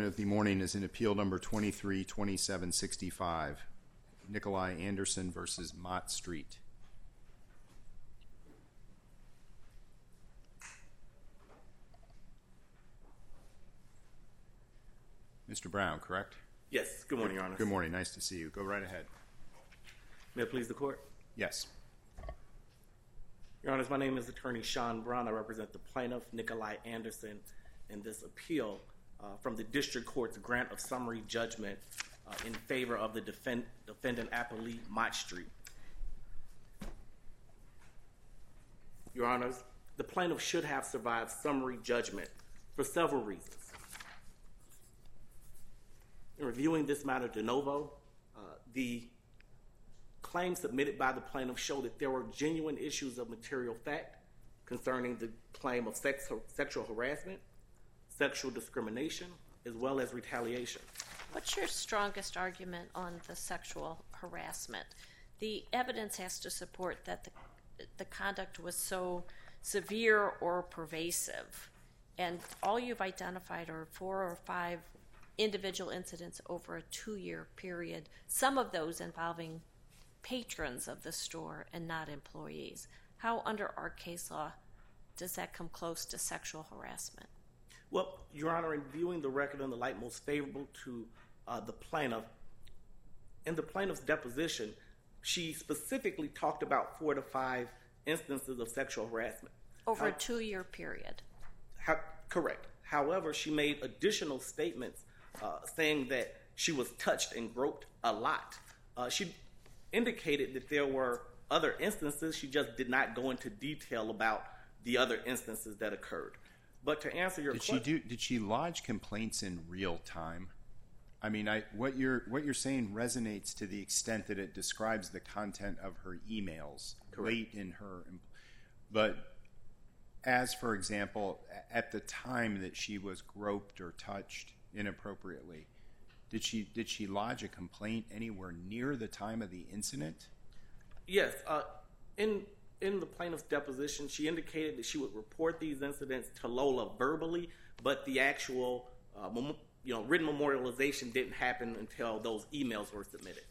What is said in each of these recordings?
argument of the morning is in Appeal Number 23-2765, Nikolai Anderson versus Mott Street. Mr. Brown, correct? Yes. Good morning, Your Honor. Good morning. Nice to see you. Go right ahead. May it please the Court? Yes. Your Honors, my name is Attorney Sean Brown. I represent the plaintiff, Nikolai Anderson, in this appeal from the District Court's grant of summary judgment in favor of the defendant appellee, Mott Street. Your Honors, the plaintiff should have survived summary judgment for several reasons. In reviewing this matter de novo, the claims submitted by the plaintiff show that there were genuine issues of material fact concerning the claim of sexual harassment, sexual discrimination, as well as retaliation. What's your strongest argument on the sexual harassment? The evidence has to support that the conduct was so severe or pervasive, and all you've identified are 4 or 5 individual incidents over a 2-year period, some of those involving patrons of the store and not employees. How, under our case law, does that come close to sexual harassment? Well, Your Honor, in viewing the record in the light most favorable to the plaintiff, in the plaintiff's deposition, she specifically talked about 4 to 5 instances of sexual harassment. Over a 2-year period. Correct. However, she made additional statements saying that she was touched and groped a lot. She indicated that there were other instances. She just did not go into detail about the other instances that occurred. But to answer your question, did she lodge complaints in real time? I mean, what you're saying resonates to the extent that it describes the content of her emails. Correct. Late in her, but as for example, at the time that she was groped or touched inappropriately, did she lodge a complaint anywhere near the time of the incident? Yes. In the plaintiff's deposition, she indicated that she would report these incidents to Lola verbally, but the actual written memorialization didn't happen until those emails were submitted.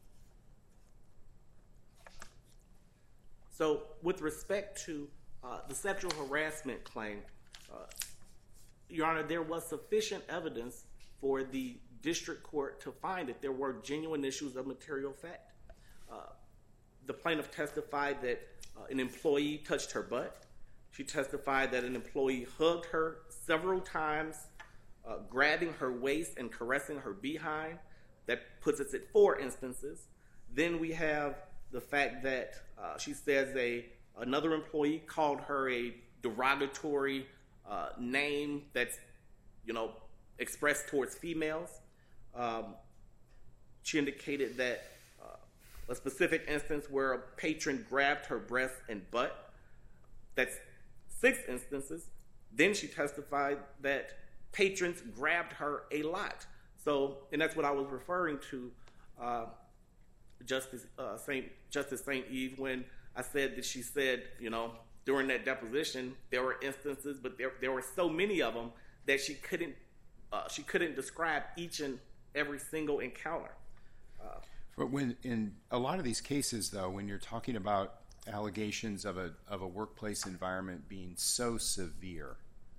So with respect to the sexual harassment claim, Your Honor, there was sufficient evidence for the district court to find that there were genuine issues of material fact. The plaintiff testified that an employee touched her butt. She testified that an employee hugged her several times, grabbing her waist and caressing her behind. That puts us at 4 instances. Then we have the fact that she says another employee called her a derogatory name that's, expressed towards females. She indicated that a specific instance where a patron grabbed her breast and butt. That's 6 instances. Then she testified that patrons grabbed her a lot. So, and that's what I was referring to, Justice St. Eve, when I said that she said, during that deposition, there were instances, but there were so many of them that she couldn't describe each and every single encounter. But when in a lot of these cases, though, when you're talking about allegations of a workplace environment being so severe,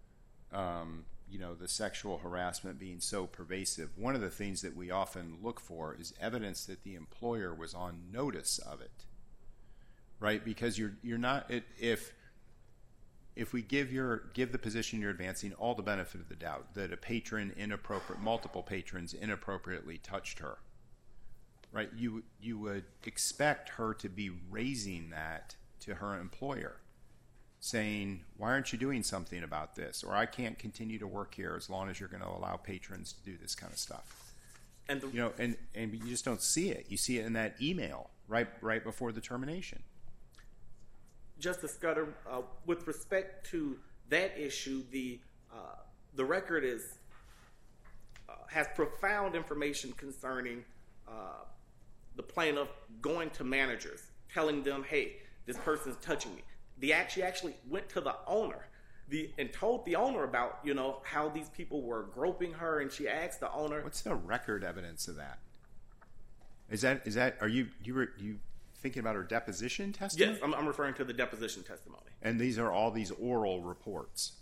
the sexual harassment being so pervasive, one of the things that we often look for is evidence that the employer was on notice of it, right? Because you're not if we give the position you're advancing all the benefit of the doubt that multiple patrons inappropriately touched her, right? You would expect her to be raising that to her employer, saying, why aren't you doing something about this? Or I can't continue to work here as long as you're going to allow patrons to do this kind of stuff. And and you just don't see it. You see it in that email right before the termination. Justice Scudder, with respect to that issue, the record has profound information concerning the plaintiff going to managers, telling them, hey, this person's touching me. She actually went to the owner. and told the owner about, how these people were groping her, and she asked the owner. What's the record evidence of that? Is that are you thinking about her deposition testimony? Yes, I'm referring to the deposition testimony. And these are all these oral reports.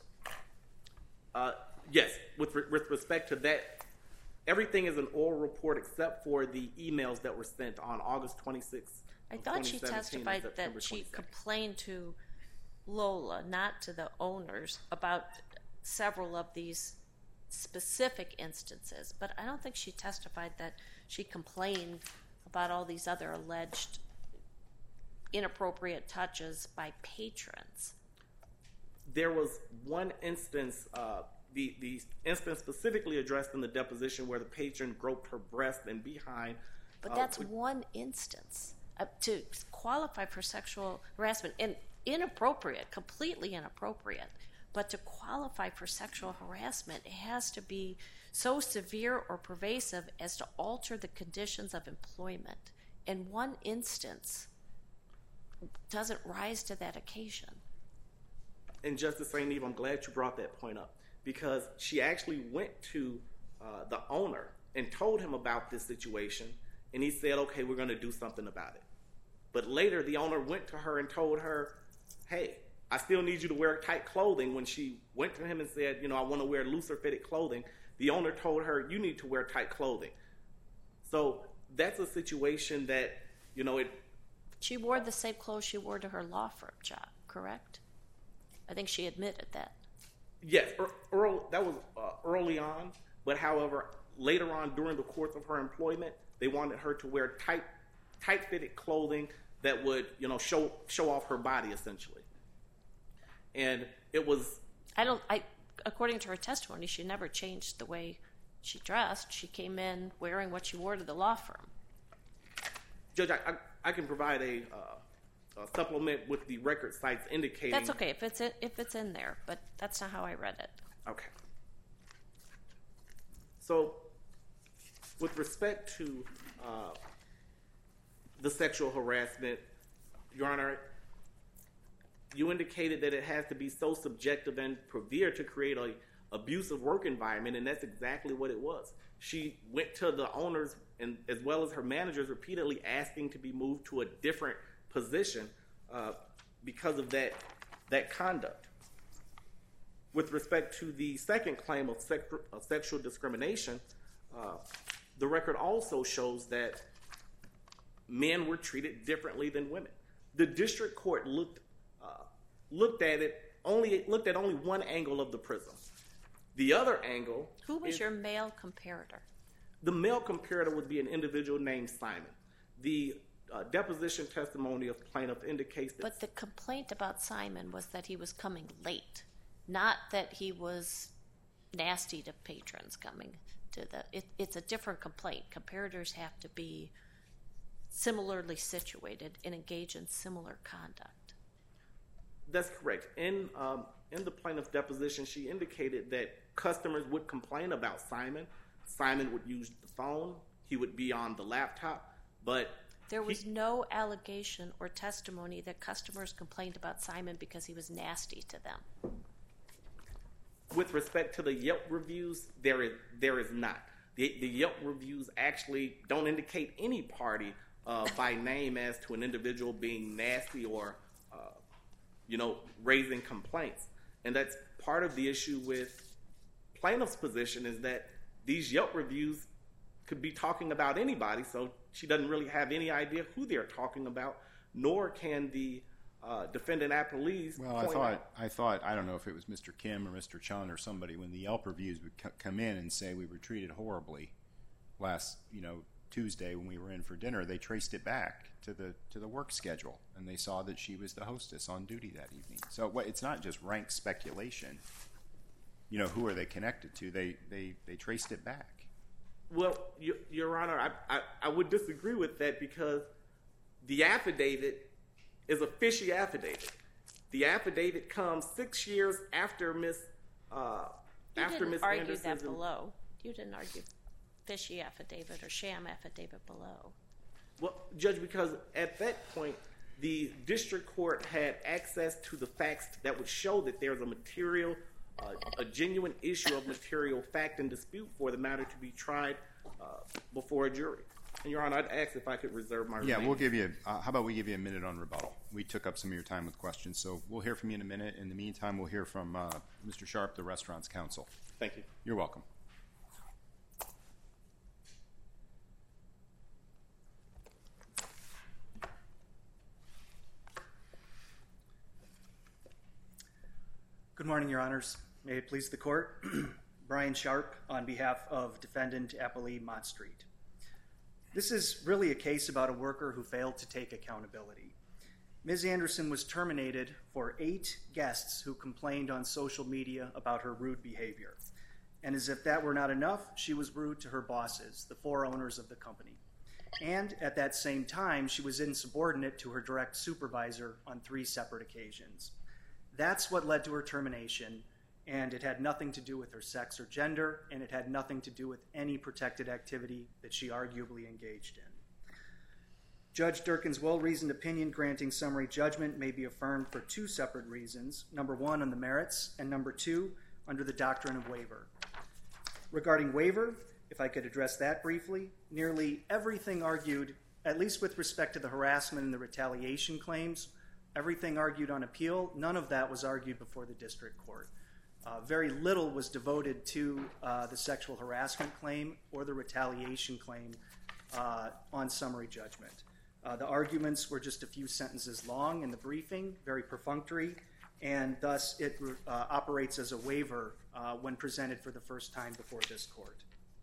Yes, with respect to that, everything is an oral report except for the emails that were sent on August 26th. I thought she testified that she complained to Lola, not to the owners, about several of these specific instances. But I don't think she testified that she complained about all these other alleged inappropriate touches by patrons. There was one instance, the instance specifically addressed in the deposition where the patron groped her breast and behind. But that's one instance. To qualify for sexual harassment, and inappropriate, completely inappropriate, but to qualify for sexual harassment, it has to be so severe or pervasive as to alter the conditions of employment. And one instance doesn't rise to that occasion. And Justice St. Eve, I'm glad you brought that point up, because she actually went to the owner and told him about this situation, and he said, okay, we're going to do something about it. But later, the owner went to her and told her, hey, I still need you to wear tight clothing. When she went to him and said, I want to wear looser fitted clothing, the owner told her, you need to wear tight clothing. So that's a situation that, She wore the same clothes she wore to her law firm job, correct? I think she admitted that. Yes, that was early on. But however, later on during the course of her employment, they wanted her to wear tight-fitted clothing that would, show off her body, essentially. And it was... According to her testimony, she never changed the way she dressed. She came in wearing what she wore to the law firm. Judge, I can provide a supplement with the record sites indicating... That's okay if it's in there, but that's not how I read it. Okay. So, with respect to the sexual harassment, Your Honor, you indicated that it has to be so subjective and severe to create an abusive work environment, and that's exactly what it was. She went to the owners and as well as her managers repeatedly asking to be moved to a different position because of that conduct. With respect to the second claim of sexual discrimination, the record also shows that men were treated differently than women. The district court looked at only one angle of the prism. The other angle... Who was your male comparator? The male comparator would be an individual named Simon. The deposition testimony of plaintiff indicates that... But the complaint about Simon was that he was coming late, not that he was nasty to patrons coming to the... It's a different complaint. Comparators have to be similarly situated and engage in similar conduct. That's correct. In the plaintiff's deposition, she indicated that customers would complain about Simon. Simon would use the phone. He would be on the laptop, but... There was no allegation or testimony that customers complained about Simon because he was nasty to them. With respect to the Yelp reviews, there is not. The Yelp reviews actually don't indicate any party by name as to an individual being nasty or raising complaints. And that's part of the issue with plaintiff's position, is that these Yelp reviews could be talking about anybody, so she doesn't really have any idea who they're talking about, nor can the defendant appellees point out. I thought, I don't know if it was Mr. Kim or Mr. Chun or somebody, when the Yelp reviews would come in and say we were treated horribly last, Tuesday when we were in for dinner, they traced it back to the work schedule, and they saw that she was the hostess on duty that evening. So it's not just rank speculation. Who are they connected to? They traced it back. Well, Your Honor, I would disagree with that, because the affidavit is a fishy affidavit. The affidavit comes 6 years after Miss Anderson. You didn't argue that below. You didn't argue fishy affidavit or sham affidavit below. Well, Judge, because at that point, the district court had access to the facts that would show that there's a genuine issue of material fact and dispute for the matter to be tried before a jury. And, Your Honor, I'd ask if I could reserve my remaining. Yeah, we'll give you how about we give you a minute on rebuttal? We took up some of your time with questions, so we'll hear from you in a minute. In the meantime, we'll hear from Mr. Sharp, the restaurant's counsel. Thank you. You're welcome. Good morning, Your Honors. May it please the Court. Brian Sharp on behalf of Defendant Appellee Mott Street. This is really a case about a worker who failed to take accountability. Ms. Anderson was terminated for 8 guests who complained on social media about her rude behavior. And as if that were not enough, she was rude to her bosses, the 4 owners of the company. And at that same time, she was insubordinate to her direct supervisor on 3 separate occasions. That's what led to her termination, and it had nothing to do with her sex or gender, and it had nothing to do with any protected activity that she arguably engaged in. Judge Durkin's well-reasoned opinion granting summary judgment may be affirmed for 2 separate reasons. Number 1, on the merits, and number 2, under the doctrine of waiver. Regarding waiver, if I could address that briefly, nearly everything argued, at least with respect to the harassment and the retaliation claims, everything argued on appeal, none of that was argued before the district court. Very little was devoted to the sexual harassment claim or the retaliation claim on summary judgment. The arguments were just a few sentences long in the briefing, very perfunctory, and thus it operates as a waiver when presented for the first time before this court.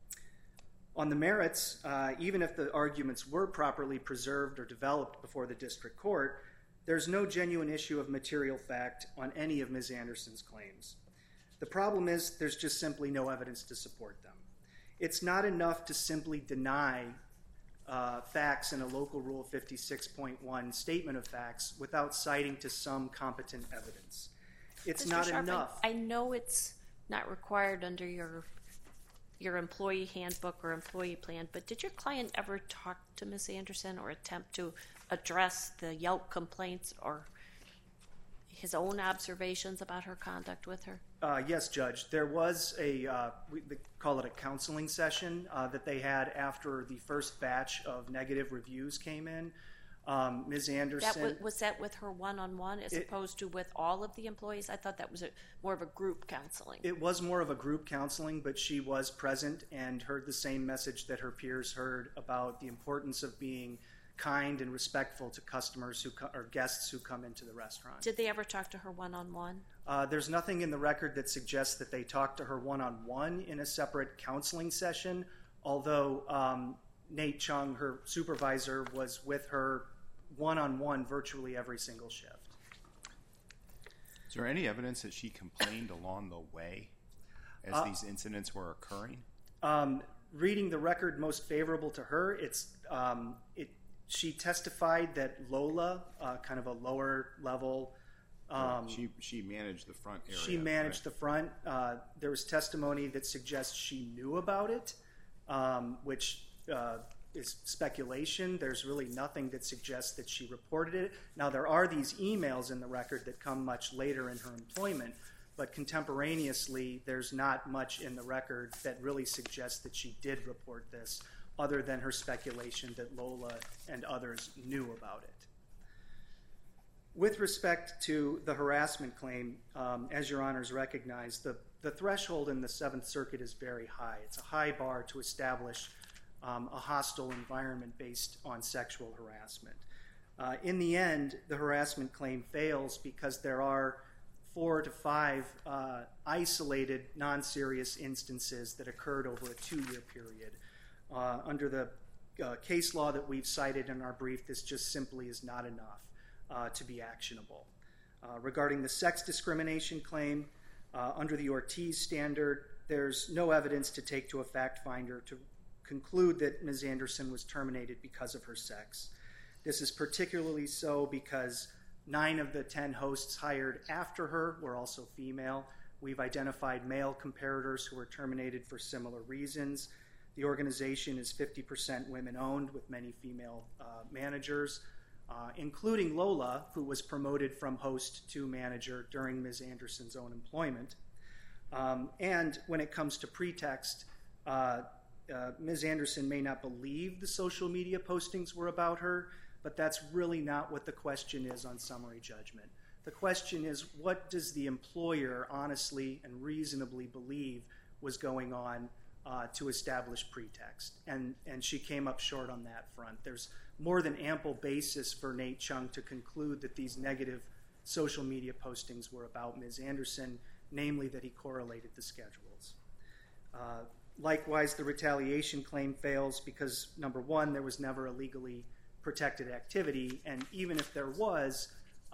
On the merits, even if the arguments were properly preserved or developed before the district court, there's no genuine issue of material fact on any of Ms. Anderson's claims. The problem is there's just simply no evidence to support them. It's not enough to simply deny facts in a local rule 56.1 statement of facts without citing to some competent evidence. It's Mr. not Sharp, enough. I know it's not required under your employee handbook or employee plan, but did your client ever talk to Ms. Anderson or attempt to address the Yelp complaints or his own observations about her conduct with her? Yes, Judge. There was we call it a counseling session that they had after the first batch of negative reviews came in. Ms. Anderson... Was that with her one-on-one as opposed to with all of the employees? I thought that was more of a group counseling. It was more of a group counseling, but she was present and heard the same message that her peers heard about the importance of being kind and respectful to customers or guests who come into the restaurant. Did they ever talk to her one-on-one? There's nothing in the record that suggests that they talked to her one-on-one in a separate counseling session, although Nate Chung, her supervisor, was with her one-on-one virtually every single shift. Is there any evidence that she complained along the way as these incidents were occurring? Reading the record most favorable to her, she testified that Lola, kind of a lower level... she managed the front area. She managed the front. There was testimony that suggests she knew about it, which is speculation. There's really nothing that suggests that she reported it. Now, there are these emails in the record that come much later in her employment, but contemporaneously, there's not much in the record that really suggests that she did report this, other than her speculation that Lola and others knew about it. With respect to the harassment claim, as Your Honors recognize, the threshold in the Seventh Circuit is very high. It's a high bar to establish a hostile environment based on sexual harassment. In the end, the harassment claim fails because there are 4 to 5 isolated, non-serious instances that occurred over a 2-year period. Under the case law that we've cited in our brief, this just simply is not enough to be actionable. Regarding the sex discrimination claim, under the Ortiz standard, there's no evidence to take to a fact finder to conclude that Ms. Anderson was terminated because of her sex. This is particularly so because 9 of the 10 hosts hired after her were also female. We've identified male comparators who were terminated for similar reasons. The organization is 50% women-owned with many female managers. including Lola, who was promoted from host to manager during Ms. Anderson's own employment. And when it comes to pretext, Ms. Anderson may not believe the social media postings were about her, but that's really not what the question is on summary judgment. The question is, what does the employer honestly and reasonably believe was going on to establish pretext? And she came up short on that front. There's more than ample basis for Nate Chung to conclude that these negative social media postings were about Ms. Anderson, namely that he correlated the schedules. Likewise, the retaliation claim fails because, number one, there was never a legally protected activity, and even if there was,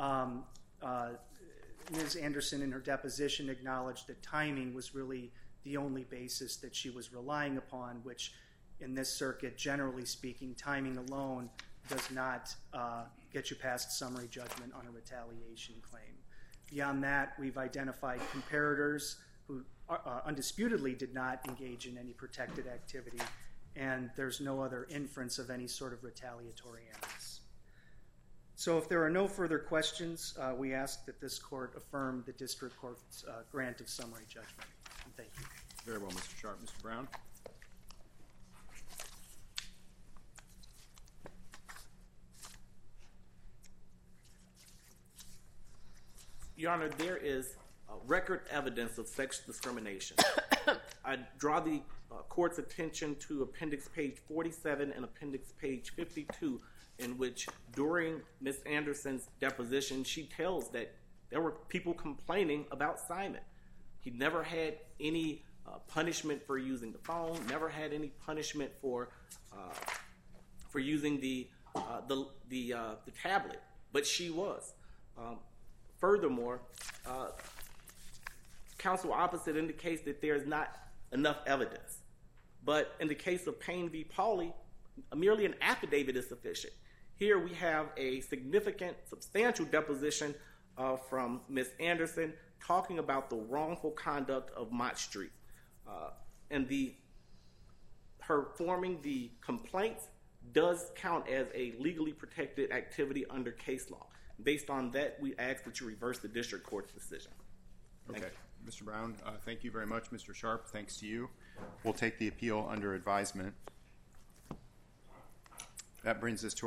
Ms. Anderson in her deposition acknowledged that timing was really the only basis that she was relying upon, which in this circuit, generally speaking, timing alone does not get you past summary judgment on a retaliation claim. Beyond that, we've identified comparators who undisputedly did not engage in any protected activity, and there's no other inference of any sort of retaliatory animus. So if there are no further questions, we ask that this court affirm the district court's grant of summary judgment. And thank you. Very well, Mr. Sharp. Mr. Brown? Your Honor, there is record evidence of sex discrimination. I draw the court's attention to appendix page 47 and appendix page 52, in which during Ms. Anderson's deposition, she tells that there were people complaining about Simon. He never had any punishment for using the phone, never had any punishment for using the tablet, but she was. Furthermore, counsel opposite indicates that there is not enough evidence. But in the case of Payne v. Pauley, merely an affidavit is sufficient. Here we have a significant, substantial deposition from Ms. Anderson talking about the wrongful conduct of Mott Street. And her forming the complaints does count as a legally protected activity under case law. Based on that, we ask that you reverse the district court's decision. Okay. Mr. Brown, thank you very much. Mr. Sharp, thanks to you. We'll take the appeal under advisement. That brings us to